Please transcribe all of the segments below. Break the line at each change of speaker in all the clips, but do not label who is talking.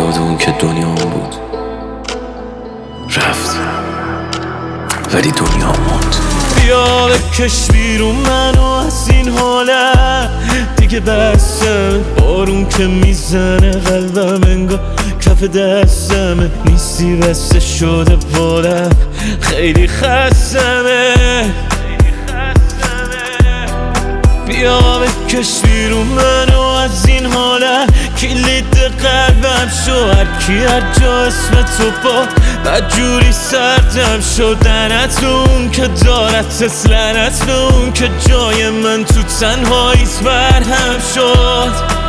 یاد اون که دنیام بود رفت ولی دنیا موند.
بیا بکش بیرون منو از این حالت دیگه، بسم بارون که میزنه قلبم انگار کف دستمه، نیستی بسته شده بالم خیلی خستمه. بیا بکش بیرون منو از این حالت، کلید قلبم شو هرکی هر جا اسم تو با بدجوری سردم شدنت اون که دارت تسلنت به اون که جای من تو تنهاییت برهم شد.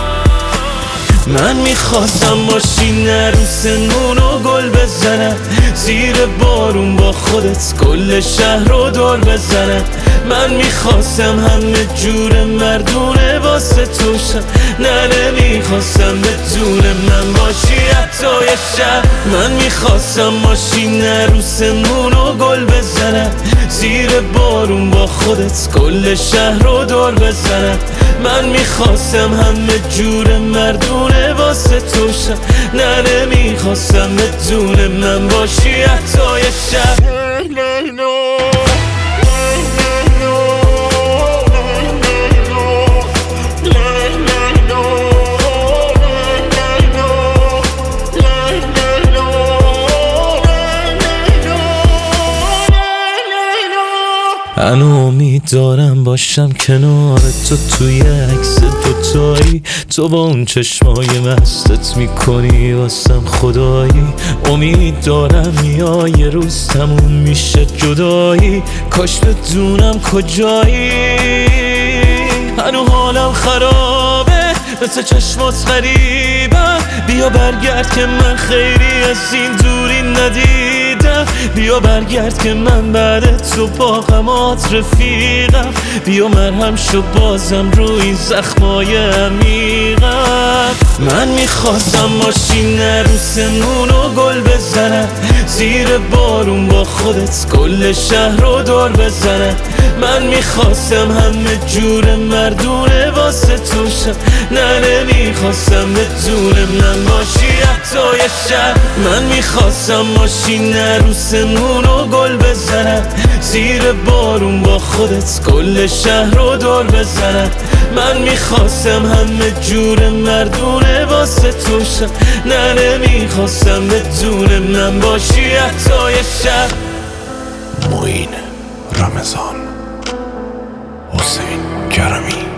من میخواستم ماشین عروسمونو گل بزنم، زیر بارون با خودت کل شهر رو دور بزنم. من میخواستم همه جور مردونه واسه توشم، نه نمیخواستم بدون من باشی حتی یه شب. من میخواستم ماشین عروسمونو گل بزنم، زیر بارون با خودت کل شهر رو دور بزنم. من میخواستم همه جور مردونه واسه توشم، نه نمیخواستم بدون من باشی حتی یه شب. من امید دارم باشم کنار تو توی عکس دوتایی، تو با اون چشمای مستت میکنی واسم خدایی. امید دارم یا یه روز تموم میشه جدایی، کاش بدونم کجایی. هنو حالم خرابه مثل چشمات غریبم، بیا برگرد که من خیلی از این دوری ندیدم. بیا برگرد که من بعد تو با غمات رفیقم، بیا مرهم شو بازم روی زخمای عمیقم. من میخواستم ماشین عروسمونو گل بزنم، زیر بارون با خودت کل شهر رو دور بزنم. من میخواستم همه جور مردونه واسه توشم، نه نمیخواستم بدون من باشی حتی یه شب. من میخواستم ماشین عروسمونو گل بزنم، زیر بارون با خودت کل شهر رو دور بزنم. من میخواستم همه جور مردونه واسه توشم، نه نمیخواستم بدون من باشی حتی یه شب.
معین رمضان، حسین کرمی.